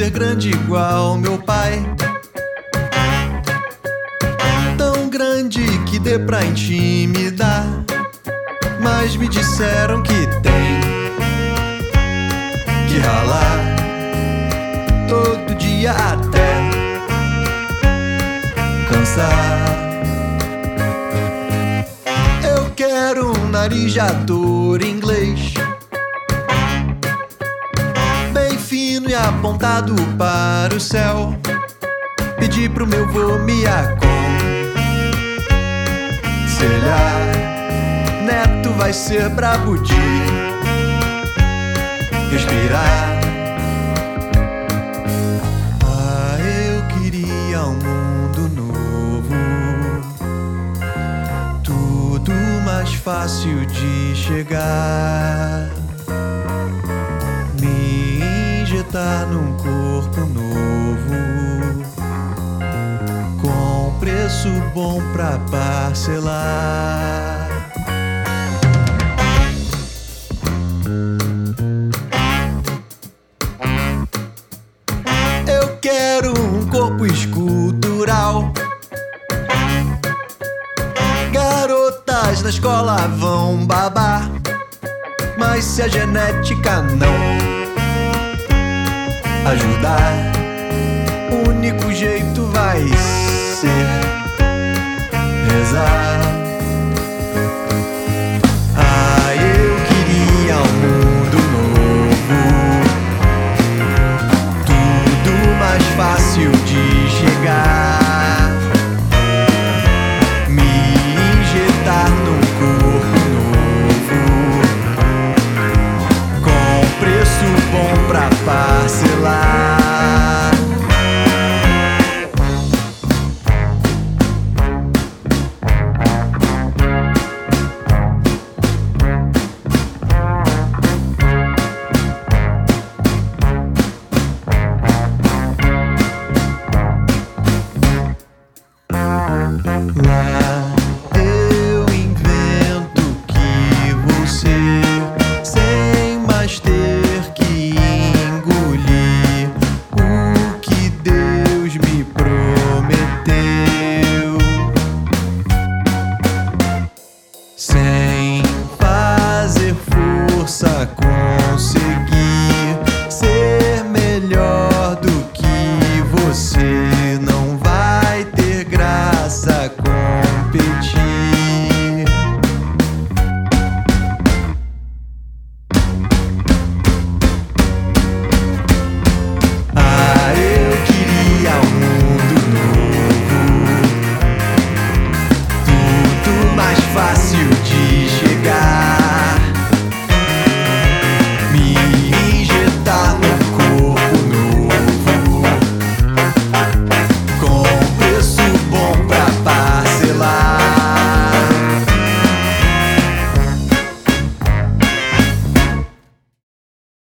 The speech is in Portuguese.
ser grande igual meu pai. Tão grande que dê pra intimidar. Mas me disseram que tem que ralar todo dia até cansar. Eu quero um nariz de ator inglês, bem fino e apontado para o céu. Pedi pro meu vô me aconselhar. Neto vai ser brabo de respirar. Ah, eu queria um mundo novo, tudo mais fácil de chegar. Me injetar num corpo novo, com preço bom pra parcelar. Eu quero um corpo escultural. Garotas na escola vão babar, mas se a genética não ajudar, o único jeito vai ser rezar. Ah, eu queria um mundo novo, tudo mais fácil de chegar. Me injetar num corpo novo, com preço bom pra parcelar. Lá